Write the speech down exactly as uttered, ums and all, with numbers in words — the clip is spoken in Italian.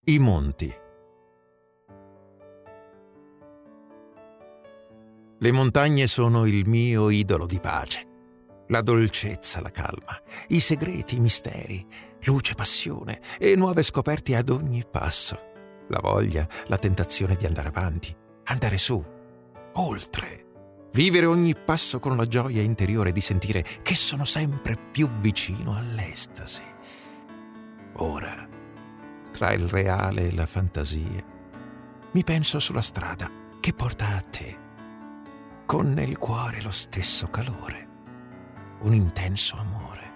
I monti. Le montagne sono il mio idolo di pace. La dolcezza, la calma, i segreti, i misteri, luce, passione e nuove scoperte ad ogni passo. La voglia, la tentazione di andare avanti, andare su, oltre. Vivere ogni passo con la gioia interiore di sentire che sono sempre più vicino all'estasi. Ora, tra il reale e la fantasia, mi penso sulla strada che porta a te, con nel cuore lo stesso calore, un intenso amore.